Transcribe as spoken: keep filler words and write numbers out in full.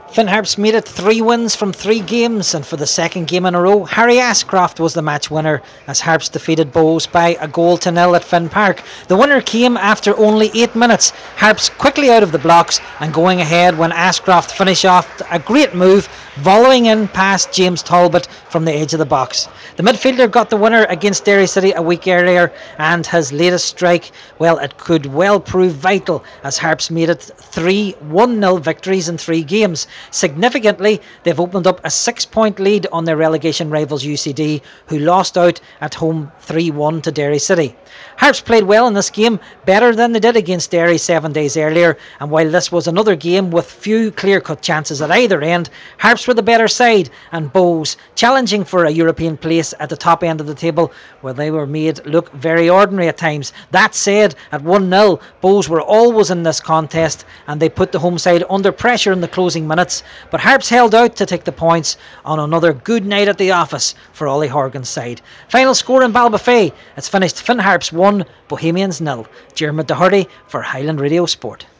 Finn Harps made it three wins from three games, and for the second game in a row, Harry Ashcroft was the match winner as Harps defeated Bohs by a goal to nil at Finn Park. The winner came after only eight minutes. Harps quickly out of the blocks and going ahead when Ashcroft finished off a great move, volleying in past James Talbot from the edge of the box. The midfielder got the winner against Derry City a week earlier, and his latest strike, well, it could well prove vital as Harps made it three one nil victories in three games. Significantly, they've opened up a six-point lead on their relegation rivals U C D, who lost out at home three one to Derry City. Harps played well in this game, better than they did against Derry seven days earlier, and while this was another game with few clear-cut chances at either end, Harps were the better side, and Bohs challenging for a European place at the top end of the table, where they were made look very ordinary at times. That said, at one nil, Bohs were always in this contest, and they put the home side under pressure in the closing minutes, but Harps held out to take the points on another good night at the office for Ollie Horgan's side. Final score in Ballybofey, it's finished Finn Harps one, Bohemians nil. Dermot Doherty for Highland Radio Sport.